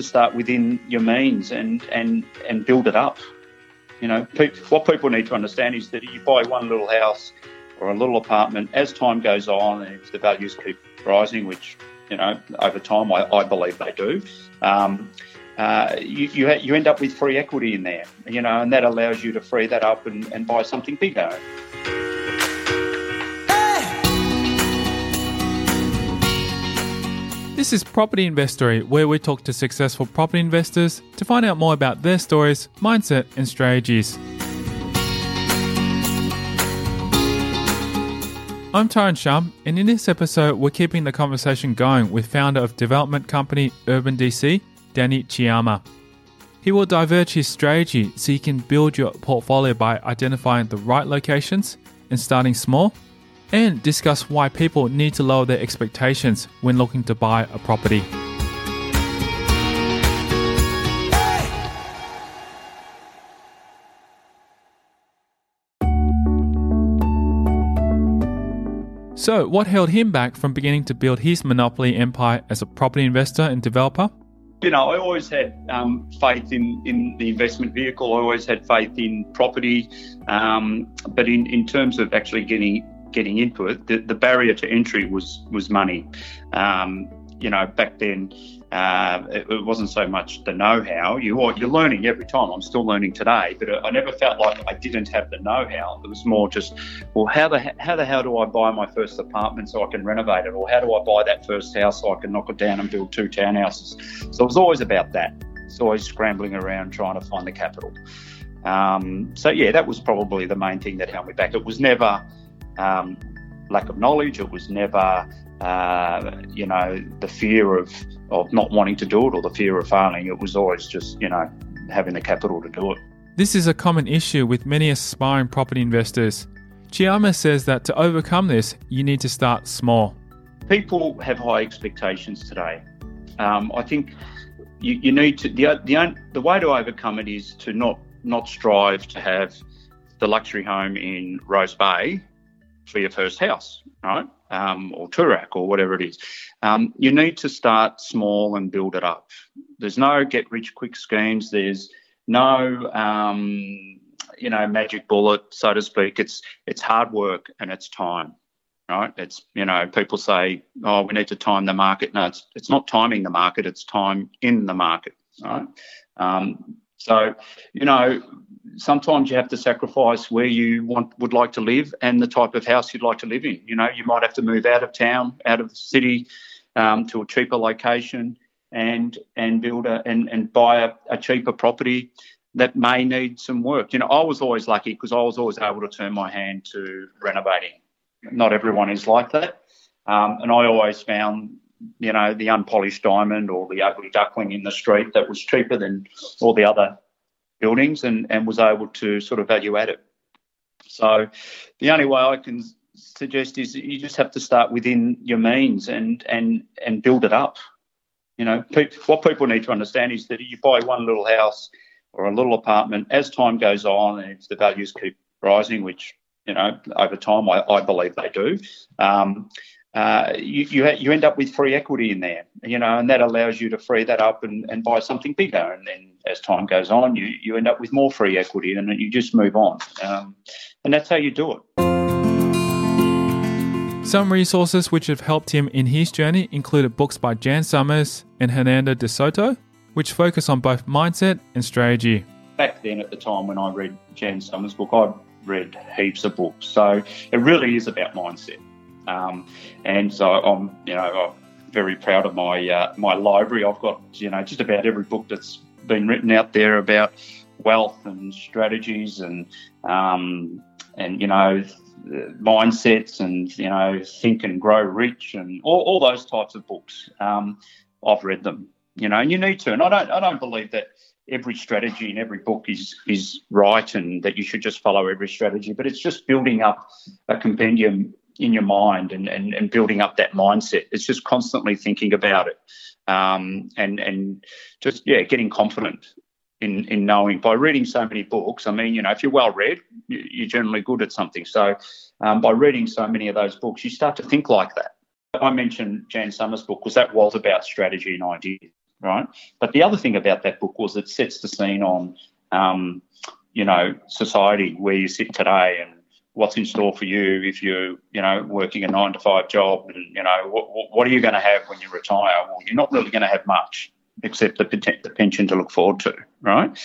start within your means and build it up. You know, what people need to understand is that if you buy one little house or a little apartment, as time goes on and if the values keep rising, which, you know, over time I believe they do, you end up with free equity in there, you know, and that allows you to free that up and buy something bigger. This is Property Investory, where we talk to successful property investors to find out more about their stories, mindset and strategies. I'm Tyrone Shum, and in this episode we're keeping the conversation going with founder of development company Urban DC, Danny Chiama. He will diverge his strategy so you can build your portfolio by identifying the right locations and starting small, and discuss why people need to lower their expectations when looking to buy a property. So, what held him back from beginning to build his monopoly empire as a property investor and developer? You know, I always had faith in the investment vehicle. I always had faith in property, but in terms of actually getting into it, the barrier to entry was money. You know, back then it wasn't so much the know-how. You're learning every time. I'm still learning today, but I never felt like I didn't have the know-how. It was more just, well, how the hell do I buy my first apartment so I can renovate it, or how do I buy that first house so I can knock it down and build 2 townhouses? So it was always about that. It's always scrambling around trying to find the capital. So yeah, that was probably the main thing that held me back. It was never lack of knowledge. It was never, you know, the fear of not wanting to do it or the fear of failing. It was always just, you know, having the capital to do it. This is a common issue with many aspiring property investors. Chiama says that to overcome this, you need to start small. People have high expectations today. I think you need to, the way to overcome it is to not strive to have the luxury home in Rose Bay for your first house, right? Or Toorak or whatever it is. You need to start small and build it up. There's no get-rich-quick schemes. There's no, you know, magic bullet, so to speak. It's hard work and it's time, right? It's, you know, people say, oh, we need to time the market. No, it's not timing the market. It's time in the market, right? So, you know, sometimes you have to sacrifice where you would like to live and the type of house you'd like to live in. You know, you might have to move out of town, out of the city, to a cheaper location and build and buy a cheaper property that may need some work. You know, I was always lucky because I was always able to turn my hand to renovating. Not everyone is like that. And I always found, you know, the unpolished diamond or the ugly duckling in the street that was cheaper than all the other buildings and was able to sort of value add it. So the only way I can suggest is you just have to start within your means and build it up. You know, what people need to understand is that if you buy one little house or a little apartment, as time goes on and if the values keep rising, which, you know, over time I believe they do, you end up with free equity in there, you know, and that allows you to free that up and buy something bigger. And then as time goes on, you end up with more free equity and then you just move on. And that's how you do it. Some resources which have helped him in his journey included books by Jan Summers and Hernando de Soto, which focus on both mindset and strategy. Back then, at the time when I read Jan Summers' book, I read heaps of books. So it really is about mindset. And so I'm very proud of my my library. I've got, you know, just about every book that's been written out there about wealth and strategies and you know, mindsets and, you know, Think and Grow Rich and all those types of books. I've read them, you know, and you need to. And I don't believe that every strategy in every book is right and that you should just follow every strategy, but it's just building up a compendium in your mind and building up that mindset. It's just constantly thinking about it and just, yeah, getting confident in knowing by reading so many books. I mean, you know, if you're well read, you're generally good at something. So by reading so many of those books, you start to think like that. I mentioned Jan Summers' book because that was about strategy and ideas. right? But the other thing about that book was it sets the scene on, society where you sit today and what's in store for you if you're, working a 9-to-5 job, and, what are you going to have when you retire? Well, you're not really going to have much except the pension to look forward to, right?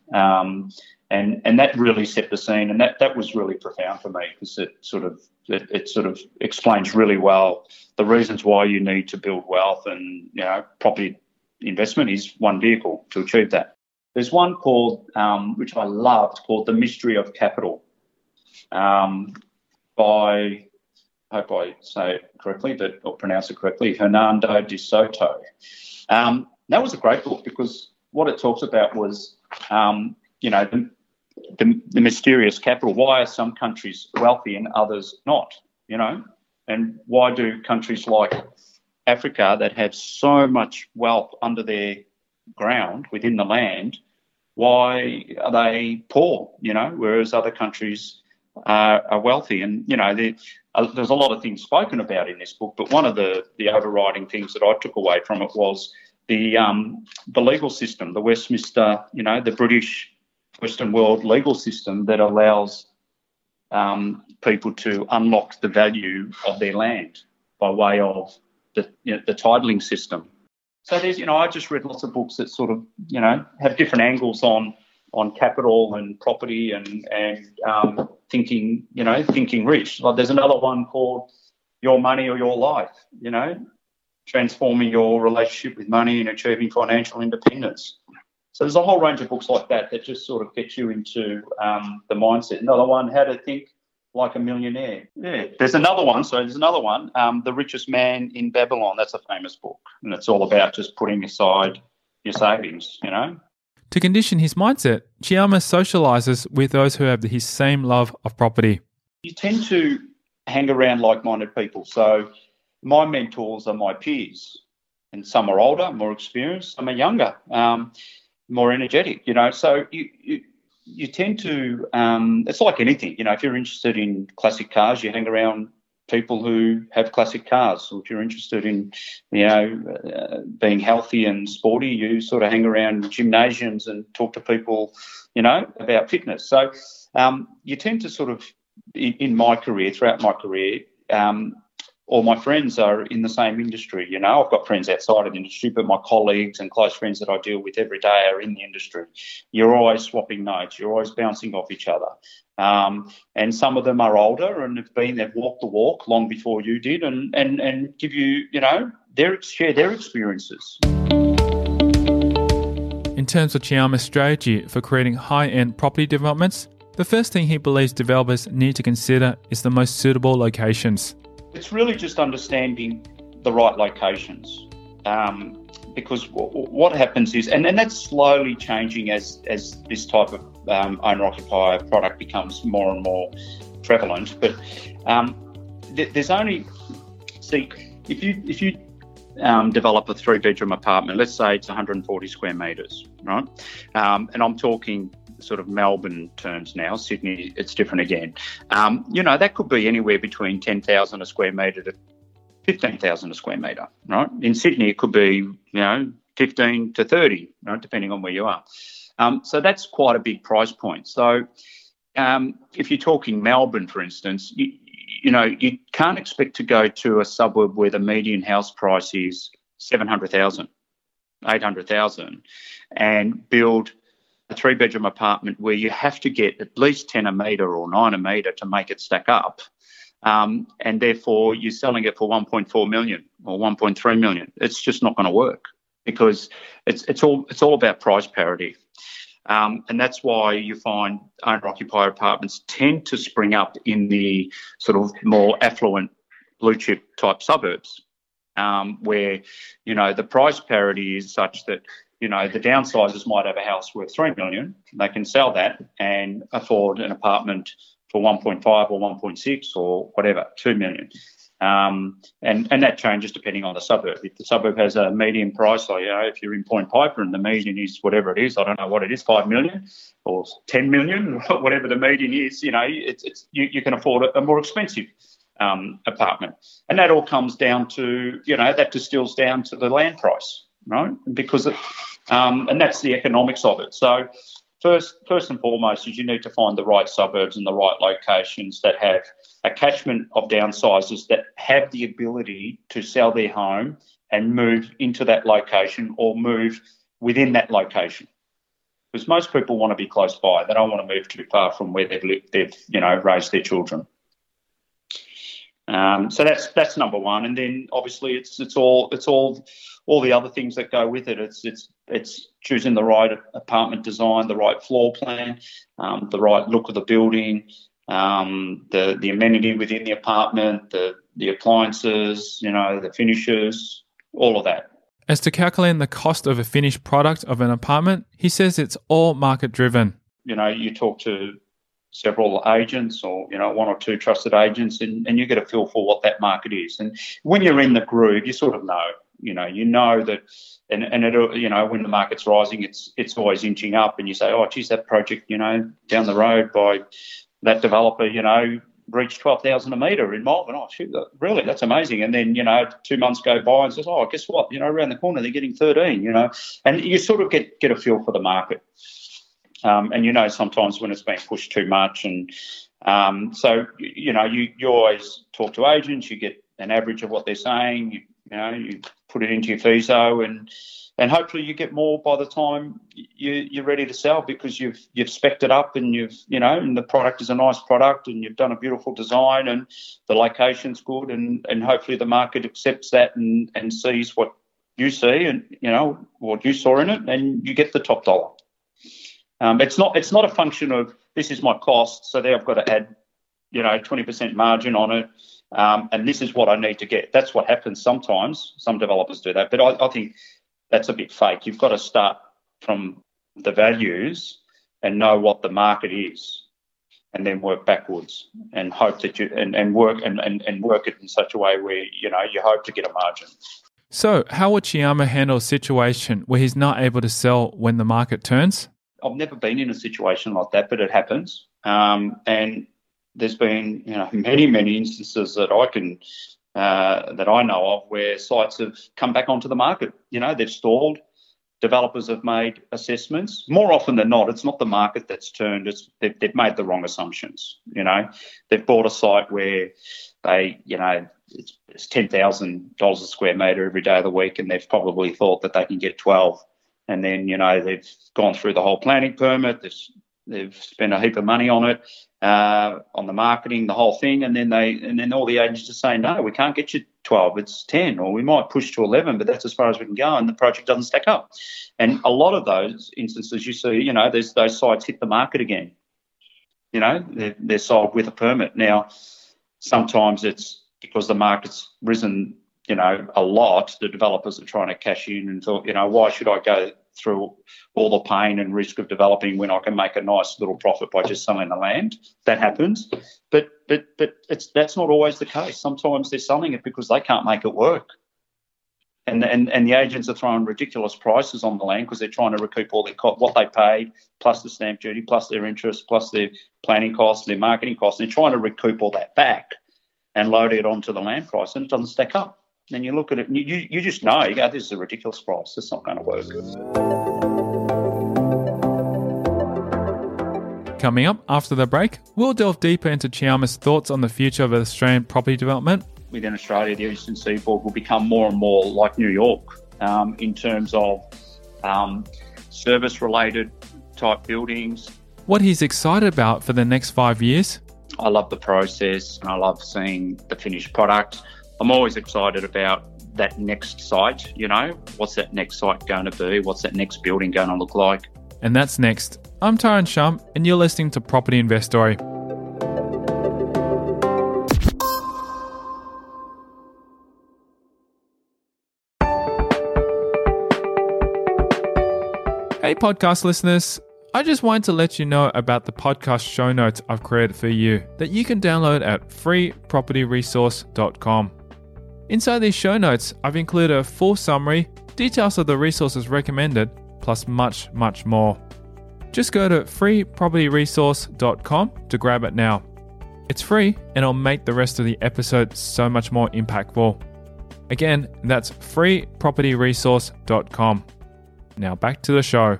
And that really set the scene, and that was really profound for me, because it sort of explains really well the reasons why you need to build wealth, and property investment is one vehicle to achieve that. There's one called, which I loved, called The Mystery of Capital, by, I hope I say it correctly, or pronounce it correctly, Hernando de Soto. That was a great book, because what it talks about was, the mysterious capital. Why are some countries wealthy and others not, And why do countries like Africa that have so much wealth under their ground within the land, why are they poor, whereas other countries are wealthy? And, there's a lot of things spoken about in this book, but one of the overriding things that I took away from it was the legal system, the Westminster, the British Western world legal system that allows people to unlock the value of their land by way of the titling system. So there's, I just read lots of books that sort of, have different angles on capital and property and thinking rich. Like there's another one called Your Money or Your Life, transforming your relationship with money and achieving financial independence. So there's a whole range of books like that just sort of get you into the mindset. Another one, How to Think Like a Millionaire. Yeah, there's another one. The Richest Man in Babylon. That's a famous book, and it's all about just putting aside your savings, To condition his mindset, Chiama socialises with those who have his same love of property. You tend to hang around like-minded people. So my mentors are my peers, and some are older, more experienced, some are younger, more energetic, So you tend to, it's like anything, if you're interested in classic cars, you hang around people who have classic cars. Or if you're interested in, being healthy and sporty, you sort of hang around gymnasiums and talk to people, about fitness. So you tend to sort of, throughout my career, all my friends are in the same industry. I've got friends outside of the industry, but my colleagues and close friends that I deal with every day are in the industry. You're always swapping notes. You're always bouncing off each other. And some of them are older and they've walked the walk long before you did, and give you, share their experiences. In terms of Chiama's strategy for creating high-end property developments, the first thing he believes developers need to consider is the most suitable locations. It's really just understanding the right locations, because what happens is, and that's slowly changing as this type of owner-occupier product becomes more and more prevalent. But there's only, if you develop a 3-bedroom apartment, let's say it's 140 square metres, right? And I'm talking sort of Melbourne terms now. Sydney, it's different again. That could be anywhere between 10,000 a square metre to 15,000 a square metre, right? In Sydney, it could be, 15 to 30, right, depending on where you are. So that's quite a big price point. So if you're talking Melbourne, for instance, you can't expect to go to a suburb where the median house price is 700,000, 800,000 and build a 3-bedroom apartment where you have to get at least 10 a metre or 9 a metre to make it stack up. And therefore you're selling it for 1.4 million or 1.3 million. It's just not going to work, because it's all about price parity. And that's why you find owner-occupier apartments tend to spring up in the sort of more affluent blue chip type suburbs, where, the price parity is such that, the downsizers might have a house worth 3 million. They can sell that and afford an apartment for 1.5 or 1.6 or whatever, 2 million. And that changes depending on the suburb. If the suburb has a median price, like, if you're in Point Piper and the median is whatever it is, I don't know what it is, 5 million or 10 million, whatever the median is, you can afford a more expensive apartment. And that all comes down to, that distills down to the land price. right? Because and that's the economics of it. So first and foremost is you need to find the right suburbs and the right locations that have a catchment of downsizers that have the ability to sell their home and move into that location or move within that location. Because most people want to be close by. They don't want to move too far from where they've raised their children. So that's number one. And then obviously it's all the other things that go with it. It's choosing the right apartment design, the right floor plan, the right look of the building, the amenity within the apartment, the appliances, the finishes, all of that. As to calculating the cost of a finished product of an apartment, he says it's all market driven. You talk to several agents or, one or two trusted agents and you get a feel for what that market is. And when you're in the groove, you sort of know, you know that, and it, when the market's rising, it's always inching up and you say, oh, geez, that project, down the road by that developer, reached 12,000 a metre in Melbourne. Oh, shoot, really? That's amazing. And then, 2 months go by and says, oh, guess what? Around the corner, they're getting 13, and you sort of get a feel for the market. And, sometimes when it's being pushed too much. And so, you always talk to agents, you get an average of what they're saying, you put it into your FISO and hopefully you get more by the time you're ready to sell because you've spec'd it up and and the product is a nice product and you've done a beautiful design and the location's good and hopefully the market accepts that and sees what you see and, what you saw in it and you get the top dollar. It's not a function of this is my cost, so there I've got to add, 20% margin on it, and this is what I need to get. That's what happens sometimes. Some developers do that, but I think that's a bit fake. You've got to start from the values and know what the market is, and then work backwards and hope that you and work it in such a way where you hope to get a margin. So, how would Chiama handle a situation where he's not able to sell when the market turns? I've never been in a situation like that, but it happens. And there's been, many instances that I know of where sites have come back onto the market. They've stalled. Developers have made assessments. More often than not, it's not the market that's turned. They've made the wrong assumptions. They've bought a site where they, it's $10,000 a square metre every day of the week, and they've probably thought that they can get 12. And then, they've gone through the whole planning permit. They've spent a heap of money on it, on the marketing, the whole thing. And then all the agents are saying, no, we can't get you 12, it's 10, or we might push to 11, but that's as far as we can go. And the project doesn't stack up. And a lot of those instances you see, there's those sites hit the market again. They're sold with a permit. Now, sometimes it's because the market's risen a lot, the developers are trying to cash in and thought, why should I go through all the pain and risk of developing when I can make a nice little profit by just selling the land? That happens. But that's not always the case. Sometimes they're selling it because they can't make it work. And the agents are throwing ridiculous prices on the land because they're trying to recoup all what they paid, plus the stamp duty, plus their interest, plus their planning costs, their marketing costs. They're trying to recoup all that back and load it onto the land price, and it doesn't stack up. And you look at it and you just know, you go, this is a ridiculous price. It's not going to work. Coming up after the break, we'll delve deeper into Chiama's thoughts on the future of Australian property development. Within Australia, the Eastern Seaboard will become more and more like New York in terms of service-related type buildings. What he's excited about for the next 5 years. I love the process and I love seeing the finished product. I'm always excited about that next site, what's that next site going to be? What's that next building going to look like? And that's next. I'm Tyron Shum and you're listening to Property Investory. Hey podcast listeners, I just wanted to let you know about the podcast show notes I've created for you that you can download at freepropertyresource.com. Inside these show notes, I've included a full summary, details of the resources recommended, plus much, much more. Just go to freepropertyresource.com to grab it now. It's free and it'll make the rest of the episode so much more impactful. Again, that's freepropertyresource.com. Now back to the show.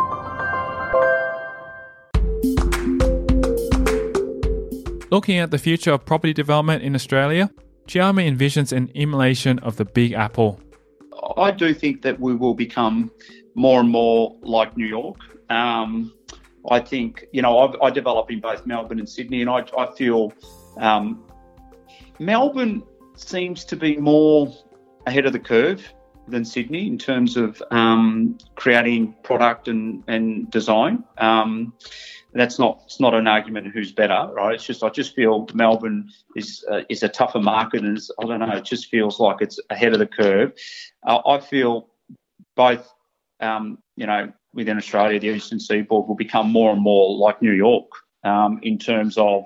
Looking at the future of property development in Australia, Chiama envisions an emulation of the Big Apple. I do think that we will become more and more like New York. I think, I develop in both Melbourne and Sydney, and I feel Melbourne seems to be more ahead of the curve than Sydney in terms of creating product and design. It's not an argument of who's better, right? It's just I just feel Melbourne is a tougher market, and it just feels like it's ahead of the curve. I feel both, within Australia, the Eastern Seaboard will become more and more like New York in terms of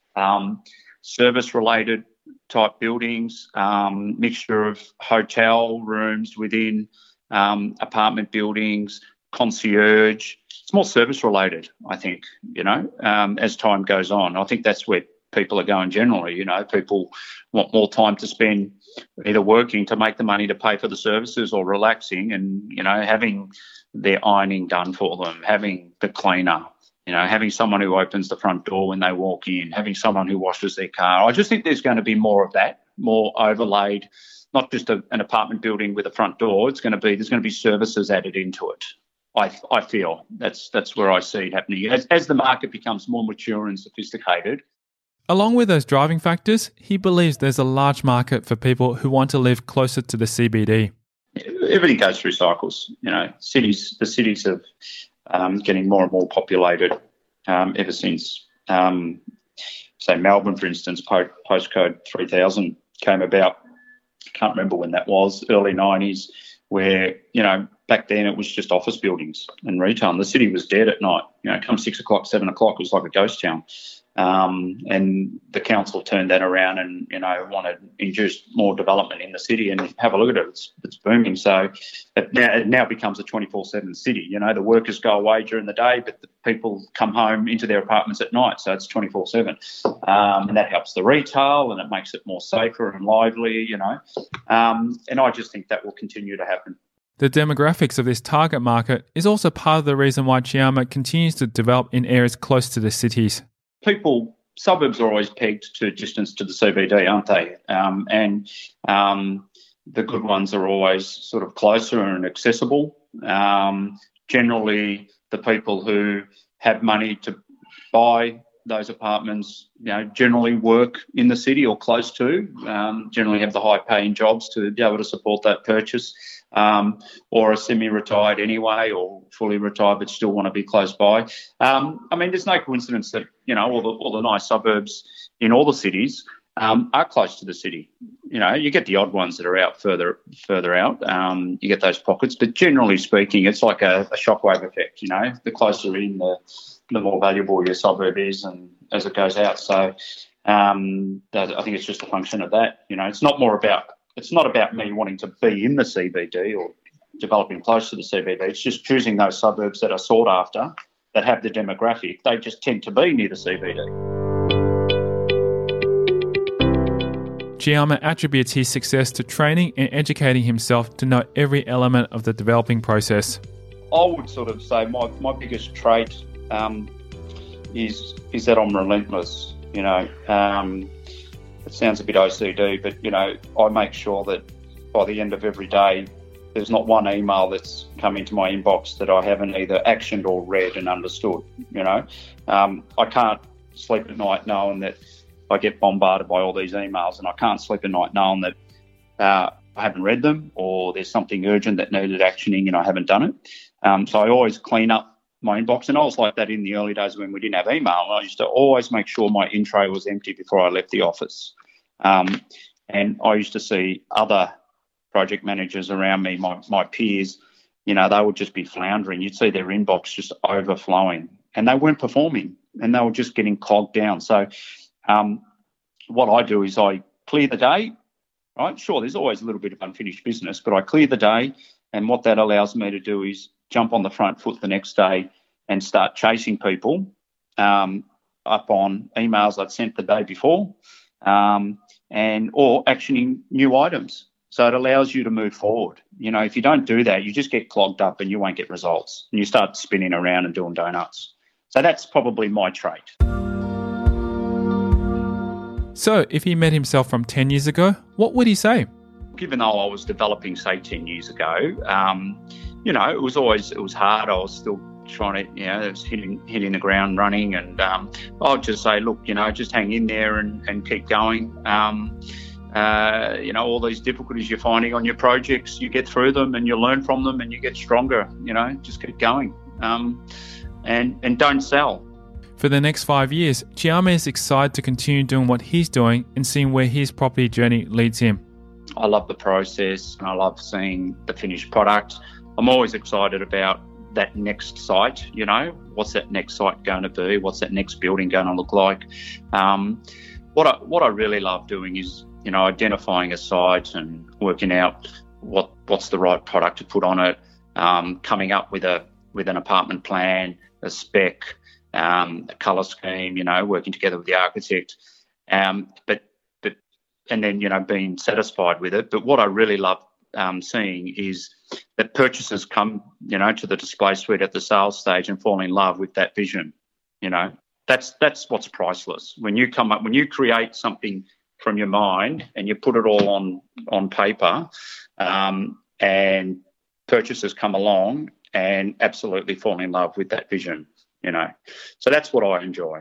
service-related type buildings, mixture of hotel rooms within apartment buildings, concierge. It's more service-related, I think, as time goes on. I think that's where people are going generally. People want more time to spend either working to make the money to pay for the services or relaxing and, having their ironing done for them, having the cleaner, having someone who opens the front door when they walk in, having someone who washes their car. I just think there's going to be more of that, more overlaid, not just an apartment building with a front door. There's going to be services added into it. I feel that's where I see it happening. As the market becomes more mature and sophisticated. Along with those driving factors, he believes there's a large market for people who want to live closer to the CBD. Everything goes through cycles. The cities are getting more and more populated ever since, say, Melbourne, for instance, postcode 3000 came about. I can't remember when that was, early 90s, where, back then it was just office buildings and retail. And the city was dead at night. Come 6 o'clock, 7 o'clock, it was like a ghost town. And the council turned that around and, wanted to induce more development in the city, and have a look at it. It's booming. So it now becomes a 24/7 city. The workers go away during the day, but the people come home into their apartments at night. So it's 24/7. And that helps the retail, and it makes it more safer and lively, and I just think that will continue to happen. The demographics of this target market is also part of the reason why Chiama continues to develop in areas close to the cities. Suburbs are always pegged to distance to the CBD, aren't they? And the good ones are always sort of closer and accessible. Generally, the people who have money to buy those apartments, generally work in the city or close to, generally have the high-paying jobs to be able to support that purchase, or are semi-retired anyway, or fully retired but still want to be close by. There's no coincidence that, all the nice suburbs in all the cities are close to the city. You get the odd ones that are out further out. You get those pockets, but generally speaking, it's like a shockwave effect. The closer in, the more valuable your suburb is, and as it goes out. So I think it's just a function of that. It's not about me wanting to be in the CBD or developing close to the CBD. It's just choosing those suburbs that are sought after, that have the demographic. They just tend to be near the CBD. Chiama attributes his success to training and educating himself to know every element of the developing process. I would sort of say my biggest trait is that I'm relentless. It sounds a bit OCD, but, I make sure that by the end of every day, there's not one email that's come into my inbox that I haven't either actioned or read and understood. I can't sleep at night knowing that I get bombarded by all these emails, and I can't sleep at night knowing that I haven't read them, or there's something urgent that needed actioning and I haven't done it. So I always clean up my inbox, and I was like that in the early days when we didn't have email. I used to always make sure my in tray was empty before I left the office. And I used to see other project managers around me, my peers, they would just be floundering. You'd see their inbox just overflowing, and they weren't performing, and they were just getting clogged down. So what I do is I clear the day, right? Sure, there's always a little bit of unfinished business, but I clear the day, and what that allows me to do is jump on the front foot the next day and start chasing people up on emails I'd sent the day before, or actioning new items. So it allows you to move forward. You know, if you don't do that, you just get clogged up and you won't get results. And you start spinning around and doing donuts. So that's probably my trait. So if he met himself from 10 years ago, what would he say? Given though I was developing, say, 10 years ago, you know, it was hard. I was still trying to, you know, it was hitting the ground running. And I'd just say, look, you know, just hang in there and keep going. You know, all these difficulties you're finding on your projects, you get through them and you learn from them and you get stronger. You know, just keep going and don't sell. For the next 5 years, Chiama is excited to continue doing what he's doing and seeing where his property journey leads him. I love the process and I love seeing the finished product. I'm always excited about that next site, you know, what's that next site going to be? What's that next building going to look like? What I really love doing is, you know, identifying a site and working out what's the right product to put on it, coming up with an apartment plan, a spec, a colour scheme, you know, working together with the architect, but and then, you know, being satisfied with it. But what I really love seeing is that purchasers come, you know, to the display suite at the sales stage and fall in love with that vision. You know, that's what's priceless. When you create something from your mind and you put it all on paper, and purchasers come along and absolutely fall in love with that vision, you know. So that's what I enjoy.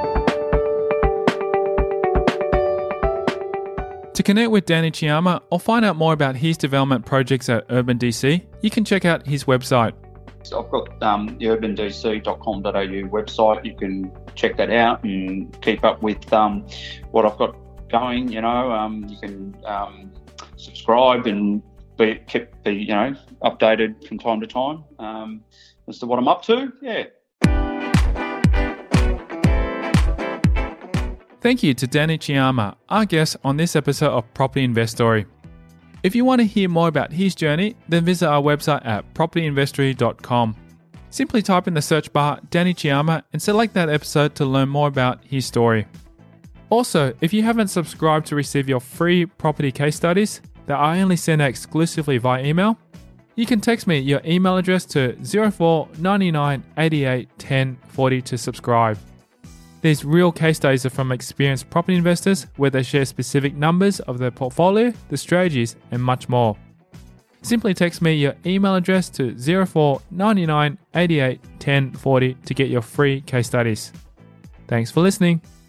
To connect with Danny Chiama or find out more about his development projects at Urban DC, you can check out his website. So I've got the urbandc.com.au website. You can check that out and keep up with what I've got going. You know, you can subscribe and be you know, updated from time to time as to what I'm up to. Yeah. Thank you to Danny Chiama, our guest on this episode of Property Investory. If you want to hear more about his journey, then visit our website at propertyinvestory.com. Simply type in the search bar Danny Chiama and select that episode to learn more about his story. Also, if you haven't subscribed to receive your free property case studies that I only send out exclusively via email, you can text me your email address to 04 99 88 10 40 to subscribe. These real case studies are from experienced property investors where they share specific numbers of their portfolio, the strategies, and much more. Simply text me your email address to 04 99 88 10 40 to get your free case studies. Thanks for listening.